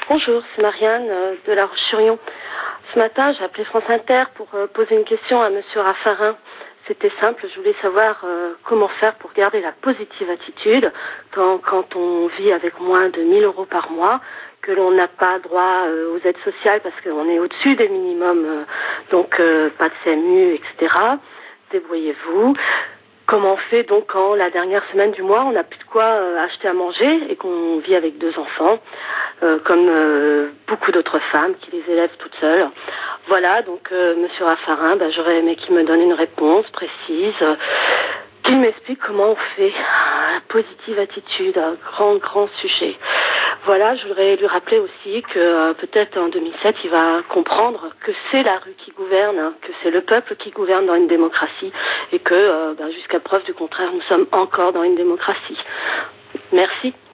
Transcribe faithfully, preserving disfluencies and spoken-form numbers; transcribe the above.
Bonjour, c'est Marianne euh, de La Roche-sur-Yon. Ce matin, j'ai appelé France Inter pour euh, poser une question à Monsieur Raffarin. C'était simple, je voulais savoir euh, comment faire pour garder la positive attitude quand, quand on vit avec moins de mille euros par mois, que l'on n'a pas droit euh, aux aides sociales parce qu'on est au-dessus des minimums, euh, donc euh, pas de C M U, et cetera. Débrouillez-vous. Comment on fait donc quand la dernière semaine du mois, on n'a plus de quoi euh, acheter à manger et qu'on vit avec deux enfants, euh, comme euh, beaucoup d'autres femmes qui les élèvent toutes seules. Voilà, donc euh, Monsieur Raffarin, ben, j'aurais aimé qu'il me donne une réponse précise, euh, qu'il m'explique comment on fait. Ah, la positive attitude, un grand, grand sujet. Voilà, je voudrais lui rappeler aussi que euh, peut-être en deux mille sept, il va comprendre que c'est la rue qui gouverne, hein, que c'est le peuple qui gouverne dans une démocratie et que, euh, ben, jusqu'à preuve du contraire, nous sommes encore dans une démocratie. Merci.